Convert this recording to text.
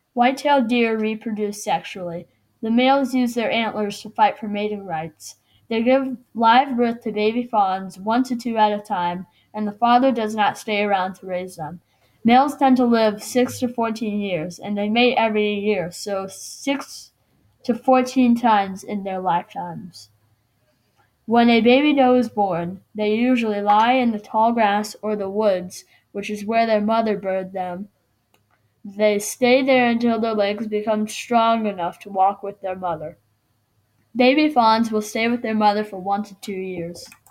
White-tailed deer reproduce sexually. The males use their antlers to fight for mating rights. They give live birth to baby fawns, 1 to 2 at a time, and the father does not stay around to raise them. Males tend to live 6 to 14 years, and they mate every year, so 6 to 14 times in their lifetimes. When a baby doe is born, they usually lie in the tall grass or the woods, which is where their mother birthed them. They stay there until their legs become strong enough to walk with their mother. Baby fawns will stay with their mother for 1 to 2 years.